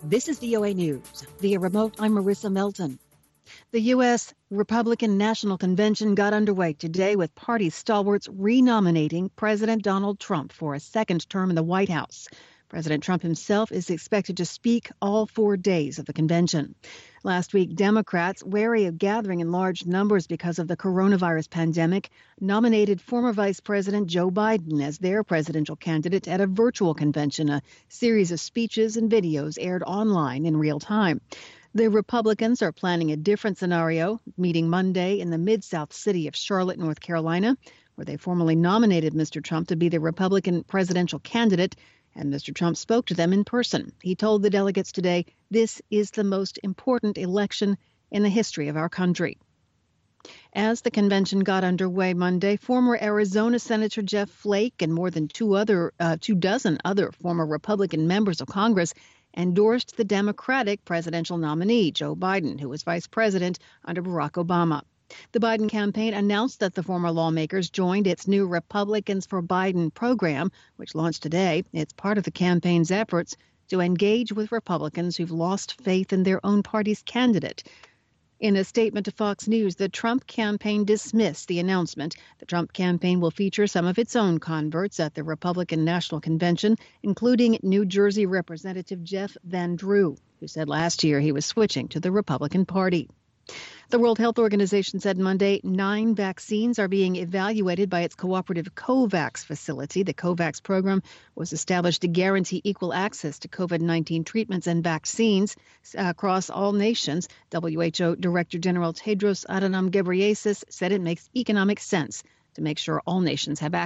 This is VOA News. Via remote, I'm Marissa Melton. The U.S. Republican National Convention got underway today with party stalwarts renominating President Donald Trump for a second term in the White House. President Trump himself is expected to speak all 4 days of the convention. Last week, Democrats, wary of gathering in large numbers because of the coronavirus pandemic, nominated former Vice President Joe Biden as their presidential candidate at a virtual convention. A series of speeches and videos aired online in real time. The Republicans are planning a different scenario, meeting Monday in the Mid-South city of Charlotte, North Carolina, where they formally nominated Mr. Trump to be the Republican presidential candidate. And Mr. Trump spoke to them in person. He told the delegates today, this is the most important election in the history of our country. As the convention got underway Monday, former Arizona Senator Jeff Flake and more than two dozen other former Republican members of Congress endorsed the Democratic presidential nominee, Joe Biden, who was vice president under Barack Obama. The Biden campaign announced that the former lawmakers joined its new Republicans for Biden program, which launched today. It's part of the campaign's efforts to engage with Republicans who've lost faith in their own party's candidate. In a statement to Fox News, the Trump campaign dismissed the announcement. The Trump campaign will feature some of its own converts at the Republican National Convention, including New Jersey Representative Jeff Van Drew, who said last year he was switching to the Republican Party. The World Health Organization said Monday 9 vaccines are being evaluated by its cooperative COVAX facility. The COVAX program was established to guarantee equal access to COVID-19 treatments and vaccines across all nations. WHO Director General Tedros Adhanom Ghebreyesus said it makes economic sense to make sure all nations have access